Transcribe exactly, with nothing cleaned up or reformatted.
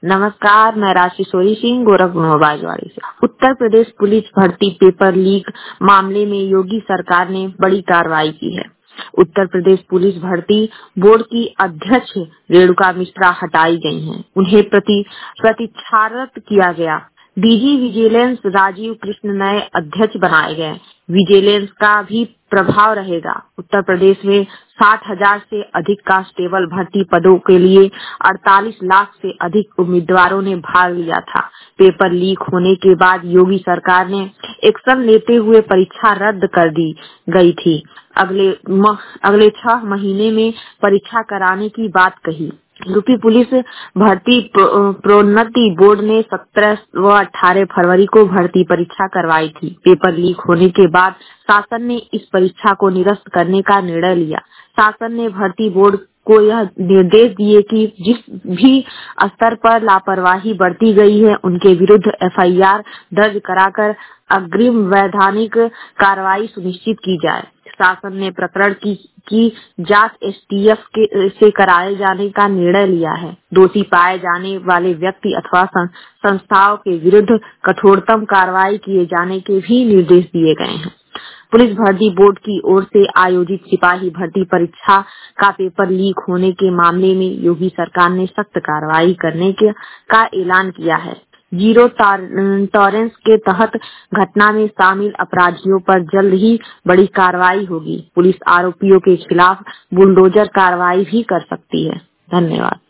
नमस्कार, मैं राशि सिंह गोरखपुर बाजवाड़ी से। उत्तर प्रदेश पुलिस भर्ती पेपर लीक मामले में योगी सरकार ने बड़ी कार्रवाई की है। उत्तर प्रदेश पुलिस भर्ती बोर्ड की अध्यक्ष रेणुका मिश्रा हटाई गई हैं। उन्हें प्रति प्रतिच्छारत किया गया। डीजी विजिलेंस राजीव कृष्ण नए अध्यक्ष बनाए गए। विजिलेंस का भी प्रभाव रहेगा। उत्तर प्रदेश में साठ हजार से अधिक कांस्टेबल भर्ती पदों के लिए अड़तालीस लाख से अधिक उम्मीदवारों ने भाग लिया था। पेपर लीक होने के बाद योगी सरकार ने एक्शन लेते हुए परीक्षा रद्द कर दी गई थी। अगले अगले छह महीने में परीक्षा कराने की बात कही। यूपी पुलिस भर्ती प्रोन्नति बोर्ड ने सत्रह व अठारह फरवरी को भर्ती परीक्षा करवाई थी। पेपर लीक होने के बाद शासन ने इस परीक्षा को निरस्त करने का निर्णय लिया। शासन ने भर्ती बोर्ड को यह निर्देश दिए कि जिस भी स्तर पर लापरवाही बरती गई है उनके विरुद्ध एफ आई आर दर्ज कराकर अग्रिम वैधानिक कार्रवाई सुनिश्चित की जाए। शासन ने प्रकरण की की जांच एस टी एफ के से कराए जाने का निर्णय लिया है। दोषी पाए जाने वाले व्यक्ति अथवा संस्थाओं के विरुद्ध कठोरतम कार्रवाई किए जाने के भी निर्देश दिए गए हैं। पुलिस भर्ती बोर्ड की ओर से आयोजित सिपाही भर्ती परीक्षा का पेपर लीक होने के मामले में योगी सरकार ने सख्त कार्रवाई करने के का ऐलान किया है। जीरो टॉलरेंस के तहत घटना में शामिल अपराधियों पर जल्द ही बड़ी कार्रवाई होगी। पुलिस आरोपियों के खिलाफ बुलडोजर कार्रवाई भी कर सकती है। धन्यवाद।